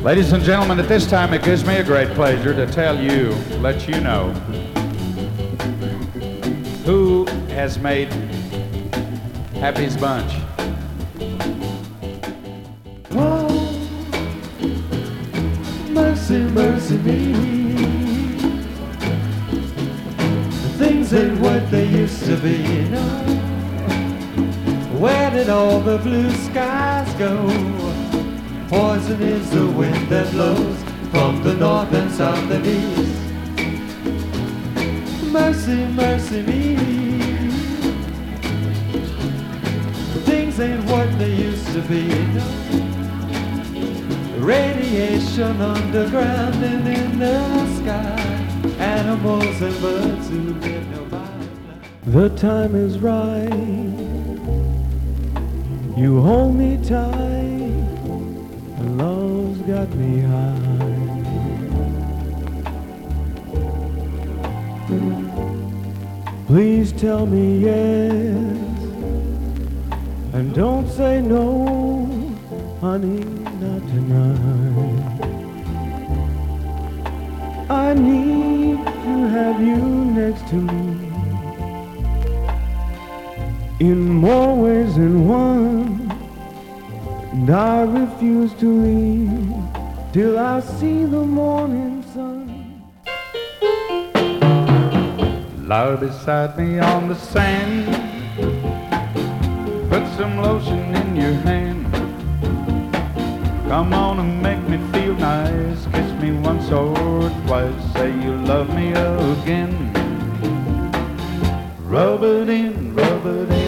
Ladies and gentlemen, at this time it gives me a great pleasure to let you know, who has made Happy's Bunch. Oh, mercy, mercy me. Things ain't what they used to be, you know. Where did all the blue skies go? Poison is the wind that blows from the north and south and east. Mercy, mercy me. Things ain't what they used to be, you know. Radiation underground and in the sky. Animals and birds who get nobody. The time is right. You hold me tight. Love's got me high. Please tell me yes, and don't say no, honey, not tonight. I need to have you next to me in more ways than one. And I refuse to leave till I see the morning sun. Lie beside me on the sand, put some lotion in your hand. Come on and make me feel nice, kiss me once or twice, say you love me again. Rub it in, rub it in.